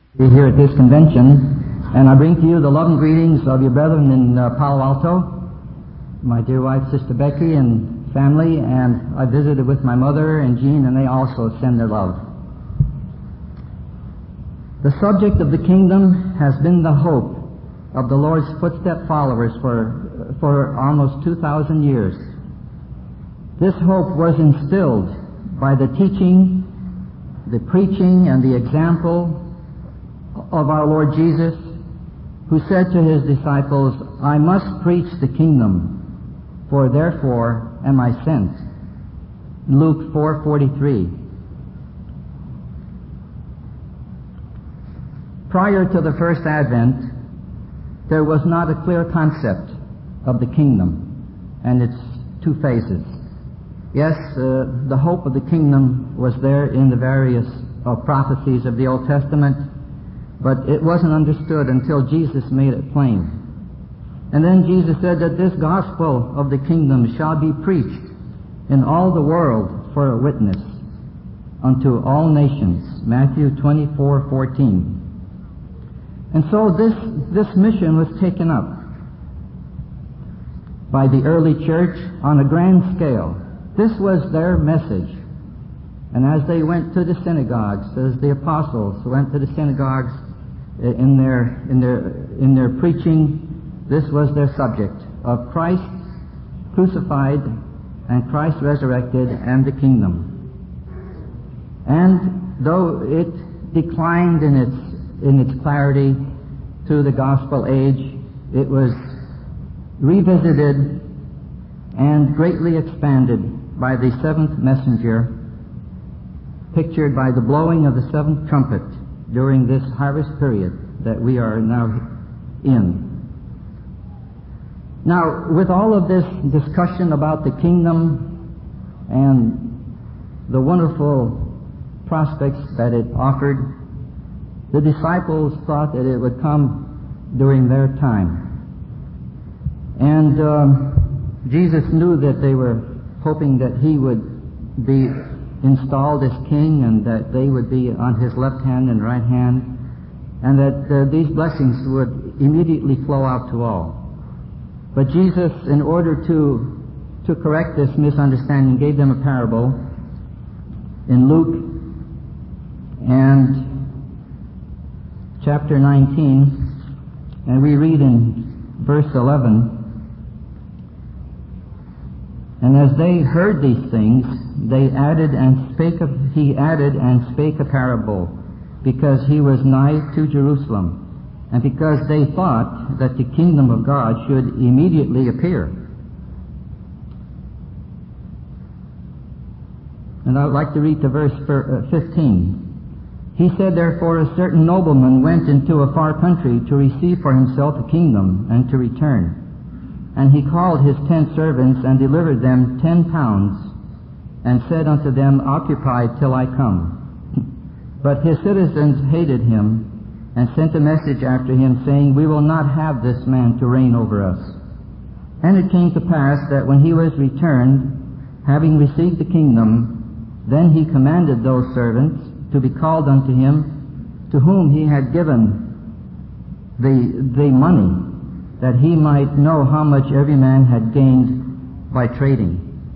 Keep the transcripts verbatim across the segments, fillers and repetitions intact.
We're here at this convention, and I bring to you the love and greetings of your brethren in uh, Palo Alto, my dear wife, Sister Becky, and family, and I visited with my mother and Jean, and they also send their love. The subject of the kingdom has been the hope of the Lord's footstep followers for, for almost two thousand years. This hope was instilled by the teaching, the preaching, and the example of our Lord Jesus, who said to his disciples, "I must preach the kingdom, for therefore am I sent." Luke four forty-three. Prior to the first advent, there was not a clear concept of the kingdom and its two phases. Yes, uh, the hope of the kingdom was there in the various uh, prophecies of the Old Testament, but it wasn't understood until Jesus made it plain. And then Jesus said that this gospel of the kingdom shall be preached in all the world for a witness unto all nations. Matthew twenty-four fourteen. And so this, this mission was taken up by the early church on a grand scale. This was their message. And as they went to the synagogues, as the apostles went to the synagogues in their, in their, in their preaching, this was their subject of Christ crucified and Christ resurrected and the kingdom. And though it declined in its in its clarity through the gospel age, it was revisited and greatly expanded by the seventh messenger, pictured by the blowing of the seventh trumpet during this harvest period that we are now in. Now, with all of this discussion about the kingdom and the wonderful prospects that it offered, the disciples thought that it would come during their time. And uh, Jesus knew that they were hoping that he would be installed as king and that they would be on his left hand and right hand, and that uh, these blessings would immediately flow out to all. But Jesus, in order to, to correct this misunderstanding, gave them a parable in Luke and chapter nineteen, and we read in verse eleven, "And as they heard these things, they added and spake a, he added and spake a parable, because he was nigh to Jerusalem, and because they thought that the kingdom of God should immediately appear." And I would like to read to verse fifteen. "He said, therefore, a certain nobleman went into a far country to receive for himself a kingdom, and to return. And he called his ten servants, and delivered them ten pounds, and said unto them, Occupy till I come. But his citizens hated him, and sent a message after him, saying, We will not have this man to reign over us. And it came to pass that when he was returned, having received the kingdom, then he commanded those servants to be called unto him, to whom he had given the, the money, that he might know how much every man had gained by trading."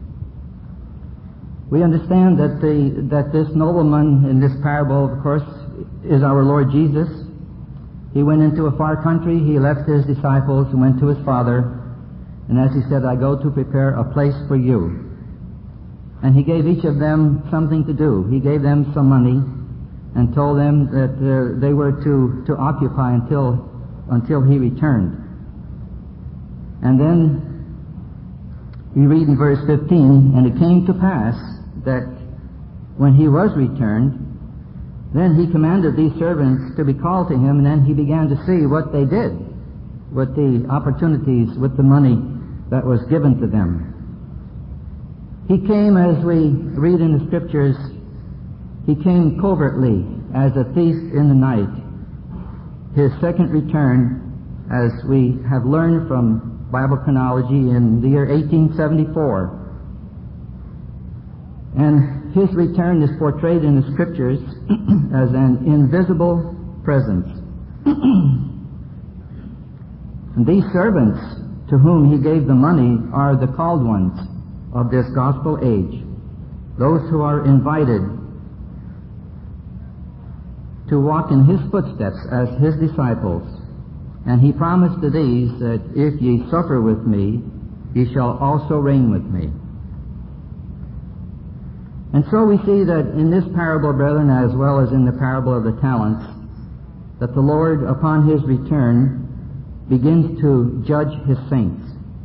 We understand that the, that this nobleman in this parable, of course, is our Lord Jesus. He went into a far country, he left his disciples and went to his Father, and as he said, "I go to prepare a place for you." And he gave each of them something to do. He gave them some money and told them that uh, they were to, to occupy until, until he returned. And then we read in verse fifteen, "And it came to pass that when he was returned, then he commanded these servants to be called to him, and then he began to see what they did with the opportunities, with the money that was given to them. He came, as we read in the Scriptures, he came covertly as a thief in the night. His second return, as we have learned from Bible chronology, in the year eighteen seventy-four. And his return is portrayed in the Scriptures as an invisible presence. And these servants to whom he gave the money are the called ones of this gospel age, those who are invited to walk in his footsteps as his disciples. And he promised to these that if ye suffer with me, ye shall also reign with me. And so we see that in this parable, brethren, as well as in the parable of the talents, that the Lord, upon his return, begins to judge his saints.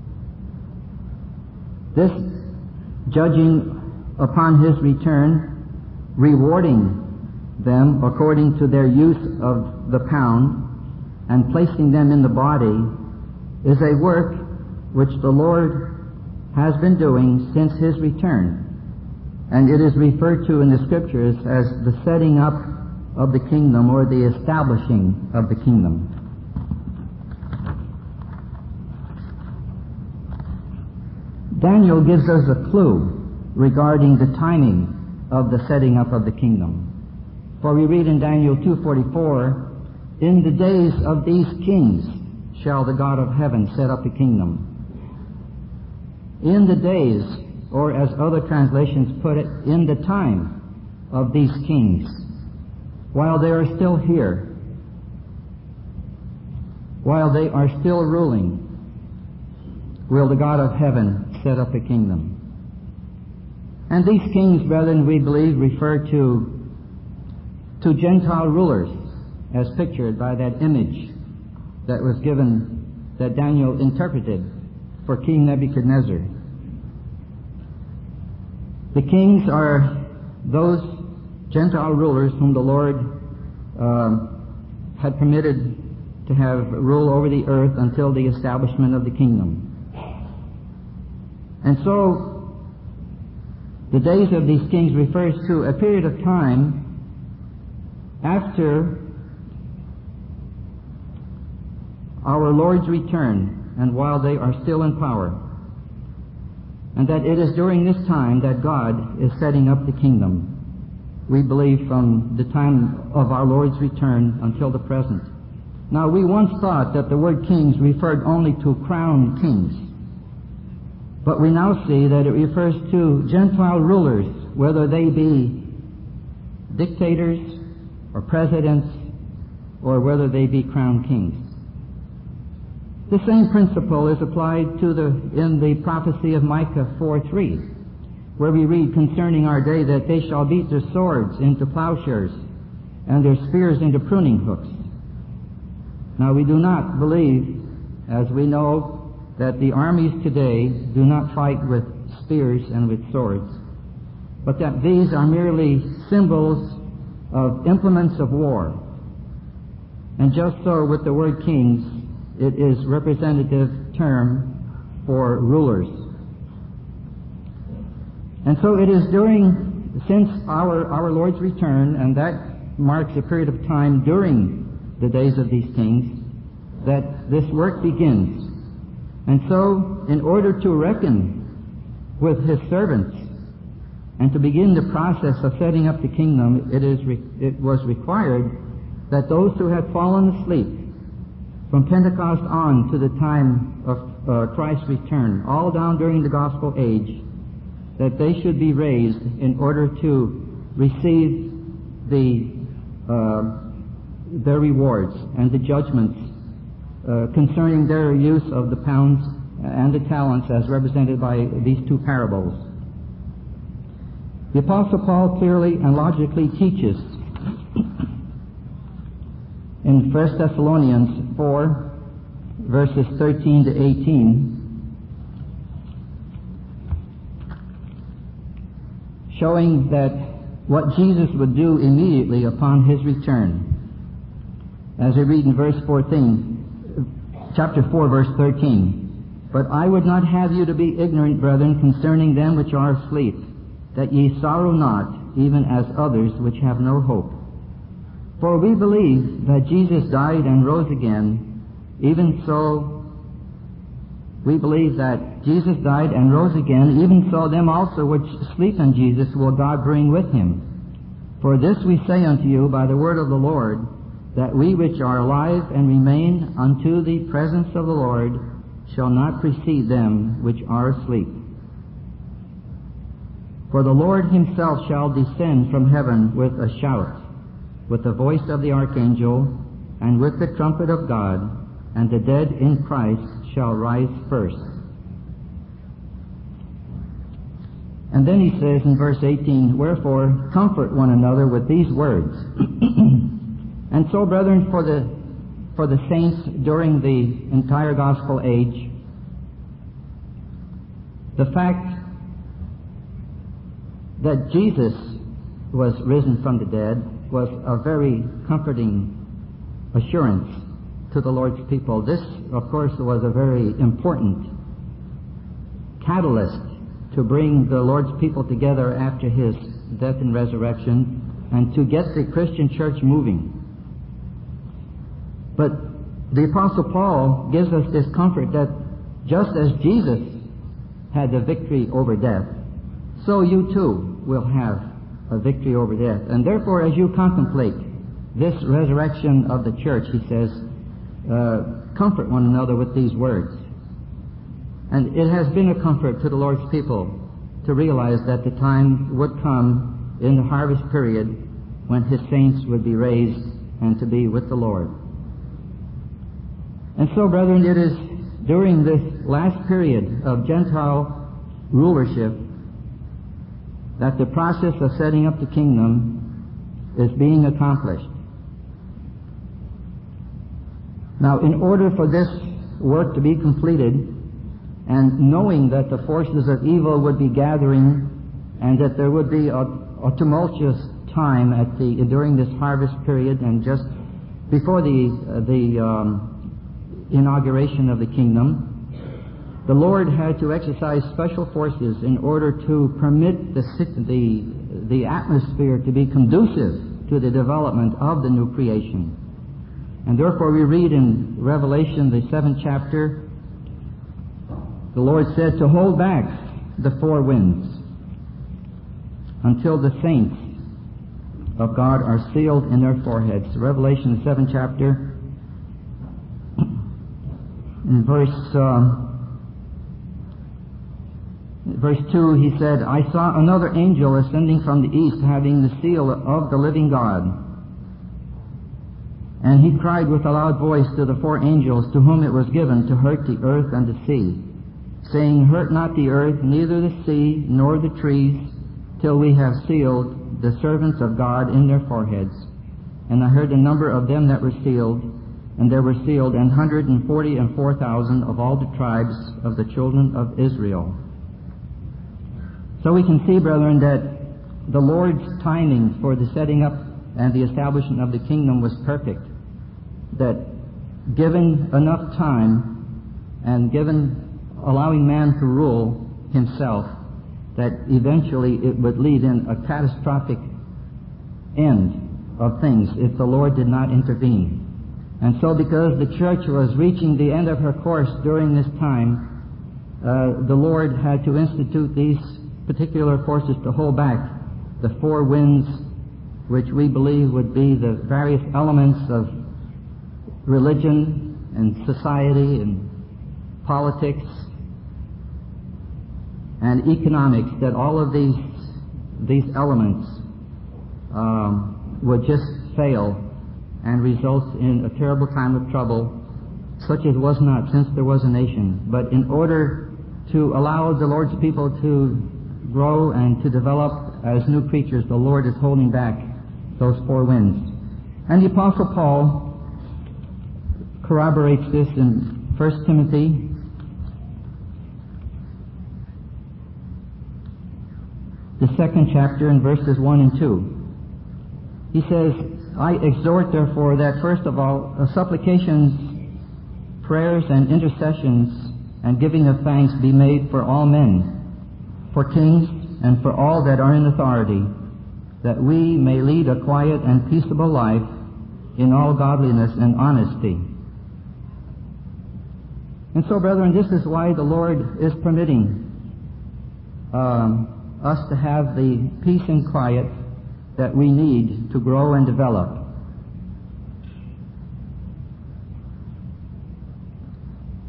This judging upon his return, rewarding them according to their use of the pound and placing them in the body, is a work which the Lord has been doing since his return. And it is referred to in the Scriptures as the setting up of the kingdom, or the establishing of the kingdom. Daniel gives us a clue regarding the timing of the setting up of the kingdom. For we read in Daniel two forty-four, "In the days of these kings shall the God of heaven set up a kingdom." In the days, or as other translations put it, in the time of these kings, while they are still here, while they are still ruling, will the God of heaven set up a kingdom. And these kings, brethren, we believe refer to to Gentile rulers, as pictured by that image that was given, that Daniel interpreted for King Nebuchadnezzar. The kings are those Gentile rulers whom the Lord uh, had permitted to have rule over the earth until the establishment of the kingdom. And so, the days of these kings refers to a period of time after our Lord's return, and while they are still in power. And that it is during this time that God is setting up the kingdom. We believe from the time of our Lord's return until the present. Now, we once thought that the word kings referred only to crowned kings. But we now see that it refers to Gentile rulers, whether they be dictators or presidents, or whether they be crowned kings. The same principle is applied to the in the prophecy of Micah four three, where we read concerning our day that they shall beat their swords into plowshares and their spears into pruning hooks. Now, we do not believe, as we know, that the armies today do not fight with spears and with swords, but that these are merely symbols of implements of war. And just so with the word kings, it is representative term for rulers. And so it is during, since our, our Lord's return, and that marks a period of time during the days of these kings, that this work begins. And so, in order to reckon with his servants and to begin the process of setting up the kingdom, it is re- it was required that those who had fallen asleep from Pentecost on to the time of uh, Christ's return, all down during the gospel age, that they should be raised in order to receive the uh, their rewards and the judgments uh, concerning their use of the pounds and the talents as represented by these two parables. The Apostle Paul clearly and logically teaches in First Thessalonians four, verses thirteen to eighteen, showing that what Jesus would do immediately upon his return. As we read in verse fourteen, chapter four, verse thirteen, "But I would not have you to be ignorant, brethren, concerning them which are asleep, that ye sorrow not, even as others which have no hope. For we believe that Jesus died and rose again, even so we believe that Jesus died and rose again, even so them also which sleep in Jesus will God bring with him. For this we say unto you by the word of the Lord, that we which are alive and remain unto the presence of the Lord shall not precede them which are asleep. For the Lord himself shall descend from heaven with a shout, with the voice of the archangel, and with the trumpet of God, and the dead in Christ shall rise first. And then he says in verse eighteen, wherefore comfort one another with these words. And so, brethren, for the for the saints during the entire gospel age, the fact that Jesus was risen from the dead was a very comforting assurance to the Lord's people. This, of course, was a very important catalyst to bring the Lord's people together after his death and resurrection and to get the Christian church moving. But the Apostle Paul gives us this comfort that just as Jesus had the victory over death, so you too will have a victory over death. And therefore, as you contemplate this resurrection of the church, he says, uh, comfort one another with these words. And it has been a comfort to the Lord's people to realize that the time would come in the harvest period when his saints would be raised and to be with the Lord. And so, brethren, it is during this last period of Gentile rulership that the process of setting up the kingdom is being accomplished. Now, in order for this work to be completed, and knowing that the forces of evil would be gathering and that there would be a, a tumultuous time at the during this harvest period and just before the uh, the um, inauguration of the kingdom, the Lord had to exercise special forces in order to permit the the the atmosphere to be conducive to the development of the new creation. And therefore we read in Revelation, the seventh chapter, the Lord said to hold back the four winds until the saints of God are sealed in their foreheads. Revelation, the seventh chapter, in verse uh, verse two, he said, I saw another angel ascending from the east, having the seal of the living God. And he cried with a loud voice to the four angels to whom it was given to hurt the earth and the sea, saying, hurt not the earth, neither the sea, nor the trees, till we have sealed the servants of God in their foreheads. And I heard the number of them that were sealed, and there were sealed an hundred and forty and four thousand of all the tribes of the children of Israel. So we can see, brethren, that the Lord's timing for the setting up and the establishment of the kingdom was perfect. That given enough time and given allowing man to rule himself, that eventually it would lead in a catastrophic end of things if the Lord did not intervene. And so because the church was reaching the end of her course during this time, uh, the Lord had to institute these particular forces to hold back the four winds, which we believe would be the various elements of religion and society and politics and economics, that all of these these elements um, would just fail and result in a terrible time of trouble, such as was not since there was a nation. But in order to allow the Lord's people to grow and to develop as new creatures, the Lord is holding back those four winds. And the Apostle Paul corroborates this in First Timothy the second chapter in verses one and two. He says, I exhort therefore that first of all uh, supplications, prayers and intercessions and giving of thanks be made for all men, for kings and for all that are in authority, that we may lead a quiet and peaceable life in all godliness and honesty. And so, brethren, this is why the Lord is permitting um, us to have the peace and quiet that we need to grow and develop.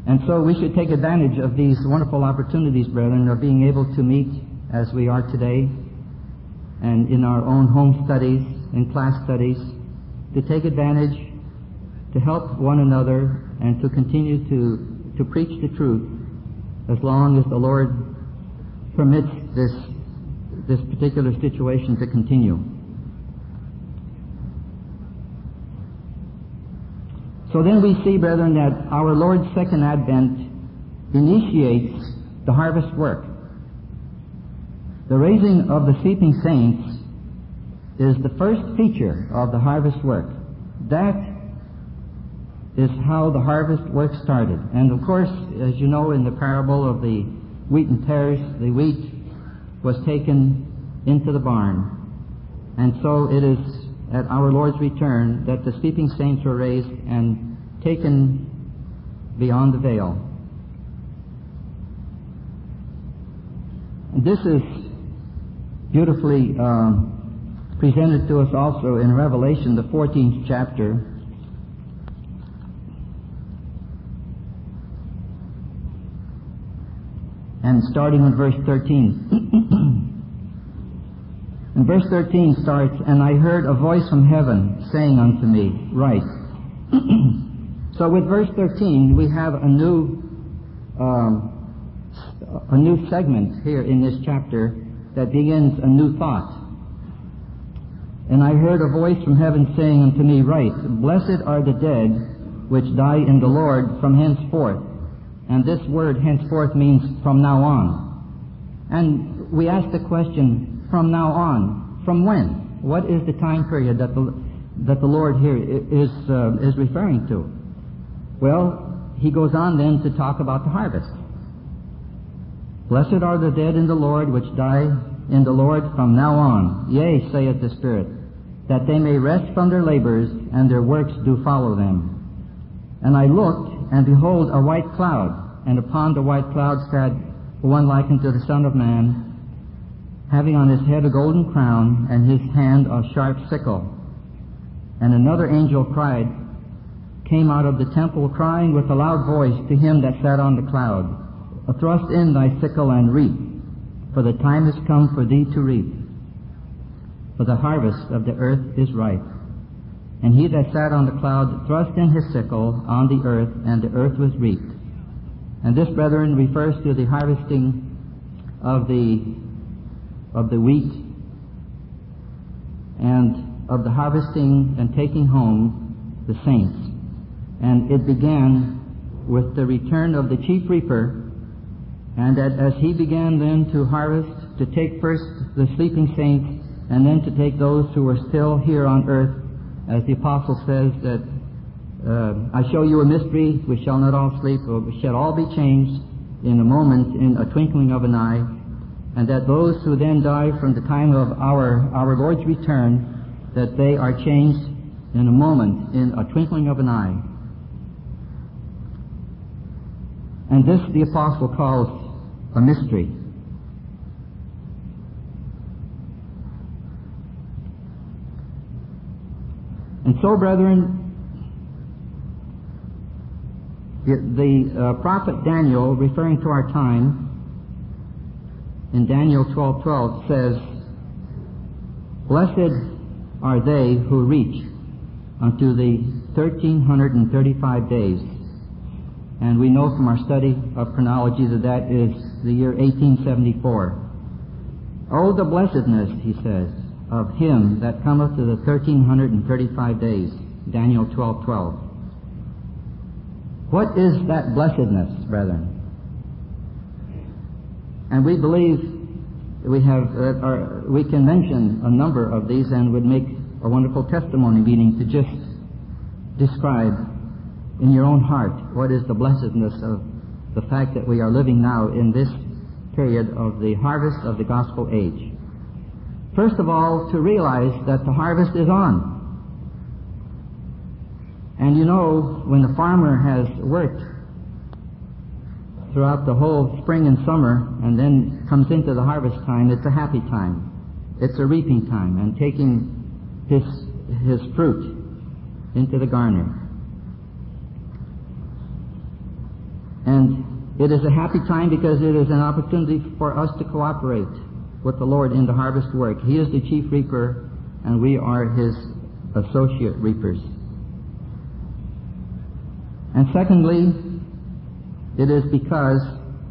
And so we should take advantage of these wonderful opportunities, brethren, of being able to meet as we are today and in our own home studies, in class studies, to take advantage, to help one another, and to continue to, to preach the truth as long as the Lord permits this, this particular situation to continue. So then we see, brethren, that our Lord's second advent initiates the harvest work. The raising of the sleeping saints is the first feature of the harvest work. That is how the harvest work started. And of course, as you know, in the parable of the wheat and tares, the wheat was taken into the barn. And so it is at our Lord's return that the sleeping saints were raised and taken beyond the veil. And this is beautifully uh, presented to us also in Revelation, the fourteenth chapter. And starting with verse thirteen. And verse thirteen starts, "And I heard a voice from heaven saying unto me, Write." So with verse thirteen, we have a new um, a new segment here in this chapter that begins a new thought. "And I heard a voice from heaven saying unto me, Write, Blessed are the dead which die in the Lord from henceforth." And this word henceforth means from now on. And we ask the question, from now on, from when? What is the time period that the, that the Lord here is, uh, is referring to? Well, he goes on then to talk about the harvest. "Blessed are the dead in the Lord which die in the Lord from now on. Yea, saith the Spirit, that they may rest from their labors, and their works do follow them. And I looked, and behold, a white cloud, and upon the white cloud sat one like unto the Son of Man, having on his head a golden crown, and his hand a sharp sickle. And another angel cried, came out of the temple, crying with a loud voice to him that sat on the cloud, Thrust in thy sickle and reap, for the time is come for thee to reap. For the harvest of the earth is ripe. And he that sat on the cloud thrust in his sickle on the earth, and the earth was reaped." And this, brethren, refers to the harvesting of the of the wheat, and of the harvesting and taking home the saints. And it began with the return of the chief reaper, and that as he began then to harvest, to take first the sleeping saints, and then to take those who were still here on earth, as the apostle says that, uh, "I show you a mystery, we shall not all sleep, but we shall all be changed in a moment, in a twinkling of an eye," and that those who then die from the time of our, our Lord's return, that they are changed in a moment, in a twinkling of an eye. And this the apostle calls a mystery. And so, brethren, the, the uh, prophet Daniel, referring to our time, in Daniel twelve twelve says, "Blessed are they who reach unto the thirteen thirty-five days." And we know from our study of chronology that that is the year eighteen seventy-four. "Oh, the blessedness," he says, "of him that cometh to the thirteen thirty-five days." Daniel twelve twelve. What is that blessedness, brethren? And we believe we have, uh, our, we can mention a number of these and would make a wonderful testimony meeting to just describe in your own heart what is the blessedness of the fact that we are living now in this period of the harvest of the gospel age. First of all, to realize that the harvest is on. And you know, when the farmer has worked throughout the whole spring and summer, and then comes into the harvest time, it's a happy time. It's a reaping time, and taking his his fruit into the garner. And it is a happy time because it is an opportunity for us to cooperate with the Lord in the harvest work. He is the chief reaper, and we are His associate reapers. And secondly, it is because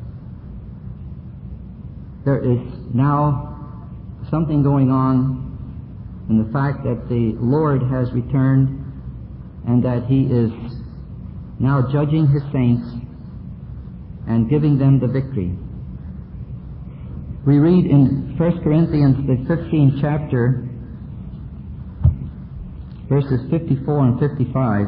there is now something going on in the fact that the Lord has returned and that He is now judging His saints and giving them the victory. We read in First Corinthians, the fifteenth chapter, verses fifty-four and fifty-five.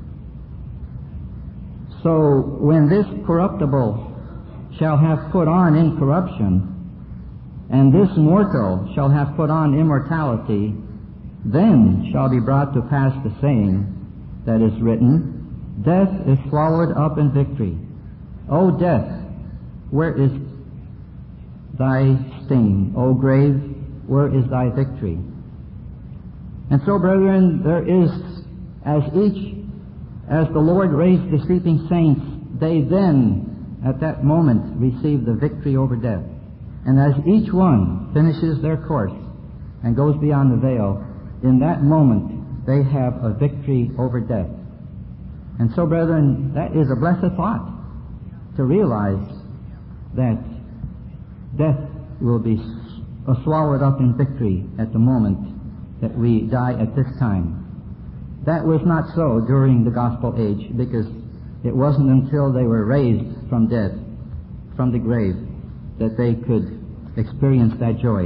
So when this corruptible shall have put on incorruption, and this mortal shall have put on immortality, then shall be brought to pass the saying that is written, Death is swallowed up in victory. O death, where is thy sting? O grave, where is thy victory? And so, brethren, there is, as each, as the Lord raised the sleeping saints, they then, at that moment, receive the victory over death. And as each one finishes their course and goes beyond the veil, in that moment, they have a victory over death. And so, brethren, that is a blessed thought, to realize that death will be swallowed up in victory at the moment that we die at this time. That was not so during the gospel age, because it wasn't until they were raised from death, from the grave, that they could experience that joy.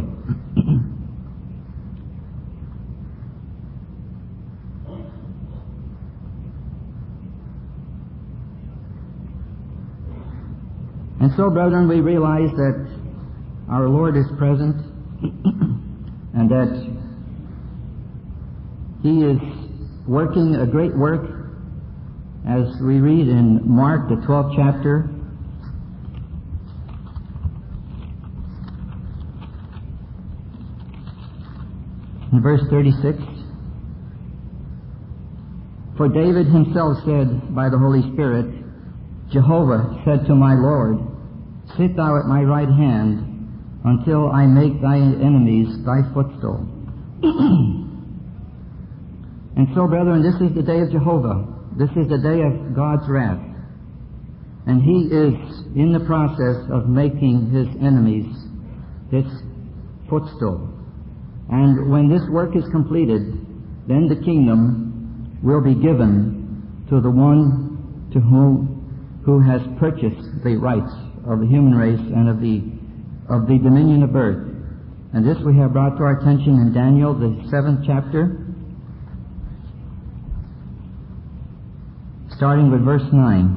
And so, brethren, we realize that our Lord is present and that He is working a great work, as we read in Mark, the twelfth chapter, in verse thirty-six. For David himself said by the Holy Spirit, Jehovah said to my Lord, Sit thou at my right hand until I make thy enemies thy footstool. And so, brethren, this is the day of Jehovah. This is the day of God's wrath. And He is in the process of making His enemies His footstool. And when this work is completed, then the kingdom will be given to the one to whom who has purchased the rights of the human race and of the of the dominion of earth. And this we have brought to our attention in Daniel, the seventh chapter, starting with verse nine.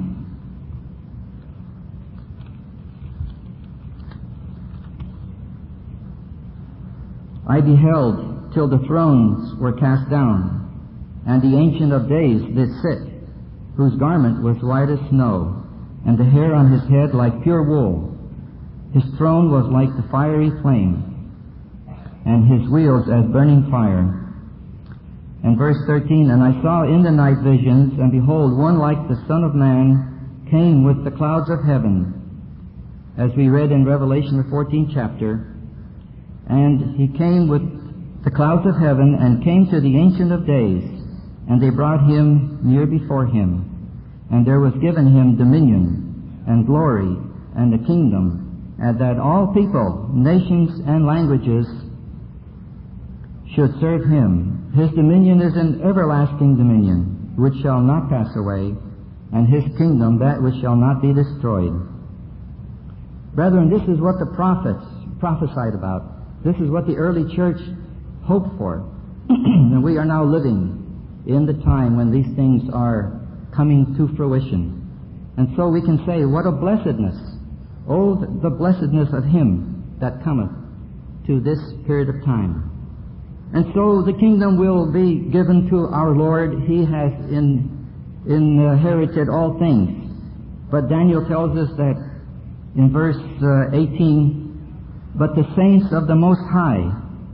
I beheld till the thrones were cast down, and the Ancient of Days did sit, whose garment was white as snow, and the hair on his head like pure wool. His throne was like the fiery flame, and his wheels as burning fire. And verse thirteen, And I saw in the night visions, and behold, one like the Son of Man came with the clouds of heaven, as we read in Revelation, the fourteenth chapter. And he came with the clouds of heaven, and came to the Ancient of Days, and they brought him near before him. And there was given him dominion, and glory, and a kingdom, and that all people, nations, and languages should serve him. His dominion is an everlasting dominion, which shall not pass away, and his kingdom that which shall not be destroyed. Brethren, this is what the prophets prophesied about. This is what the early church hoped for. And we are now living in the time when these things are coming to fruition. And so we can say, what a blessedness! Oh, the blessedness of Him that cometh to this period of time. And so the kingdom will be given to our Lord. He has in, inherited all things. But Daniel tells us that in verse uh, eighteen, But the saints of the Most High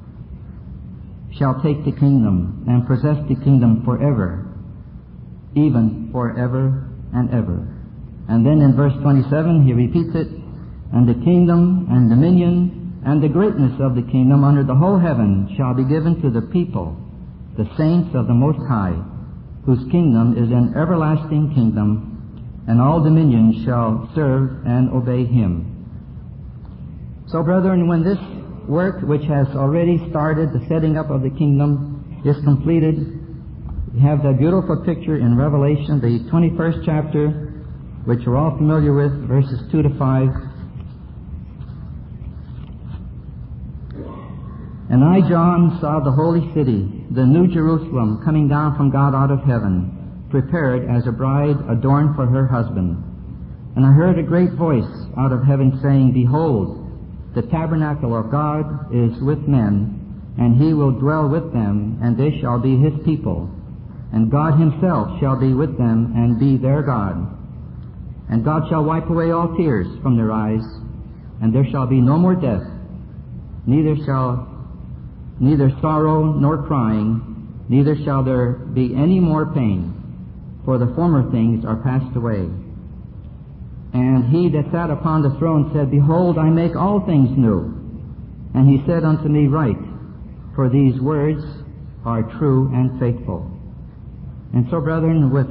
shall take the kingdom and possess the kingdom forever, even forever and ever. And then in verse twenty-seven, he repeats it, and the kingdom and dominion and the greatness of the kingdom under the whole heaven shall be given to the people, the saints of the Most High, whose kingdom is an everlasting kingdom, and all dominions shall serve and obey him. So, brethren, when this work, which has already started, the setting up of the kingdom, is completed, we have that beautiful picture in Revelation, the twenty-first chapter, which we're all familiar with, verses two to five. And I, John, saw the holy city, the new Jerusalem, coming down from God out of heaven, prepared as a bride adorned for her husband. And I heard a great voice out of heaven saying, Behold, the tabernacle of God is with men, and he will dwell with them, and they shall be his people. And God himself shall be with them, and be their God. And God shall wipe away all tears from their eyes, and there shall be no more death, neither shall neither sorrow nor crying, neither shall there be any more pain, for the former things are passed away. And he that sat upon the throne said, Behold, I make all things new. And he said unto me, Write, for these words are true and faithful. And so, brethren, with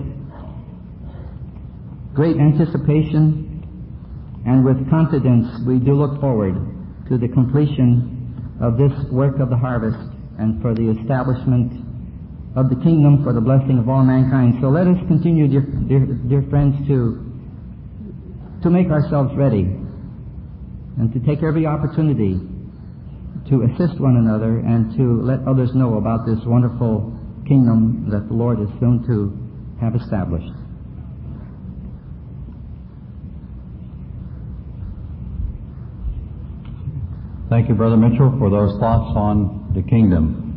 great anticipation and with confidence, we do look forward to the completion of this work of the harvest and for the establishment of the kingdom for the blessing of all mankind. So let us continue, dear, dear, dear friends, to to make ourselves ready and to take every opportunity to assist one another and to let others know about this wonderful kingdom that the Lord is soon to have established. Thank you, Brother Mitchell, for those thoughts on the kingdom.